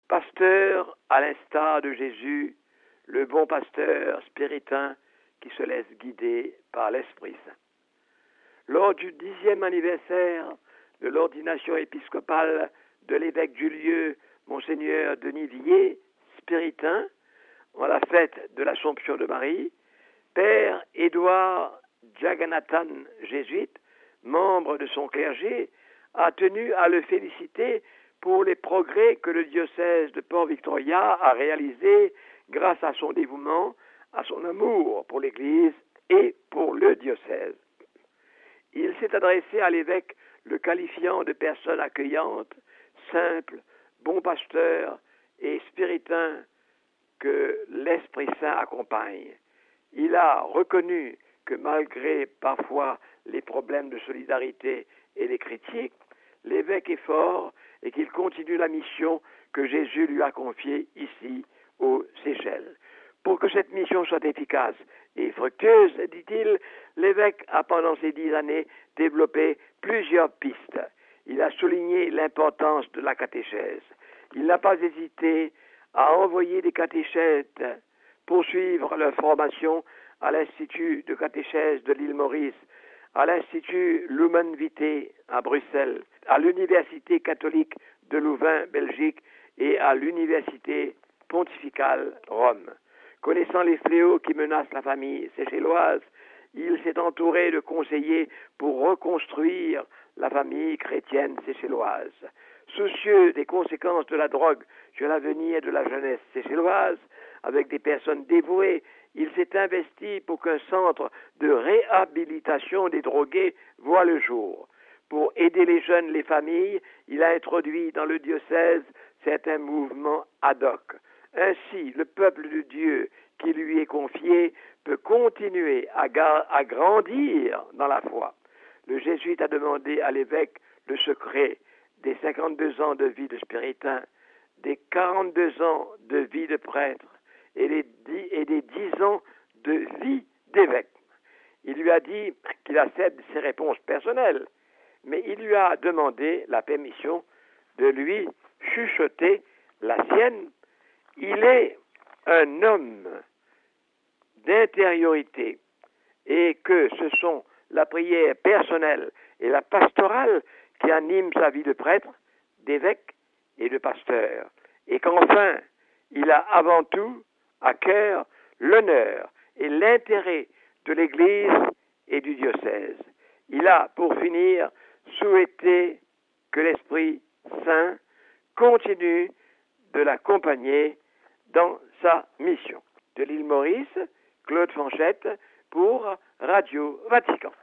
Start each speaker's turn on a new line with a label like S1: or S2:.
S1: Pasteur à l'instar de Jésus, le bon pasteur spiritain qui se laisse guider par l'Esprit Saint. Lors du 10e anniversaire de l'ordination épiscopale de l'évêque du lieu, Monseigneur Denis Villiers, spiritain, en la fête de l'Assomption de Marie, Père Édouard Jagannathan, jésuite, membre de son clergé, a tenu à le féliciter pour les progrès que le diocèse de Port-Victoria a réalisés grâce à son dévouement, à son amour pour l'Église et pour le diocèse. Il s'est adressé à l'évêque le qualifiant de personne accueillante, simple, bon pasteur et spiritain que l'Esprit Saint accompagne. Il a reconnu que malgré parfois les problèmes de solidarité et les critiques, l'évêque est fort et qu'il continue la mission que Jésus lui a confiée ici aux Seychelles. Pour que cette mission soit efficace et fructueuse, dit-il, l'évêque a pendant ces 10 années développé plusieurs pistes. Il a souligné l'importance de la catéchèse. Il n'a pas hésité à envoyer des catéchètes poursuivre leur formation à l'Institut de catéchèse de l'île Maurice, à l'Institut Lumen Vitae à Bruxelles, à l'Université catholique de Louvain, Belgique, et à l'Université pontificale Rome. Connaissant les fléaux qui menacent la famille séchelloise, il s'est entouré de conseillers pour reconstruire la famille chrétienne séchelloise. Soucieux des conséquences de la drogue sur l'avenir de la jeunesse séchelloise, avec des personnes dévouées, il s'est investi pour qu'un centre de réhabilitation des drogués voie le jour. Pour aider les jeunes, les familles, il a introduit dans le diocèse certains mouvements ad hoc. Ainsi, le peuple de Dieu qui lui est confié peut continuer à grandir dans la foi. Le jésuite a demandé à l'évêque le secret des 52 ans de vie de spiritain, des 42 ans de vie de prêtre et des 10 ans de vie d'évêque. Il lui a dit qu'il accepte ses réponses personnelles, mais il lui a demandé la permission de lui chuchoter la sienne. Il est un homme d'intériorité et que ce sont la prière personnelle et la pastorale qui animent sa vie de prêtre, d'évêque et de pasteur. Et qu'enfin, il a avant tout à cœur l'honneur et l'intérêt de l'Église et du diocèse. Il a, pour finir, souhaité que l'Esprit Saint continue de l'accompagner dans sa mission. De l'île Maurice, Claude Fanchette pour Radio Vatican.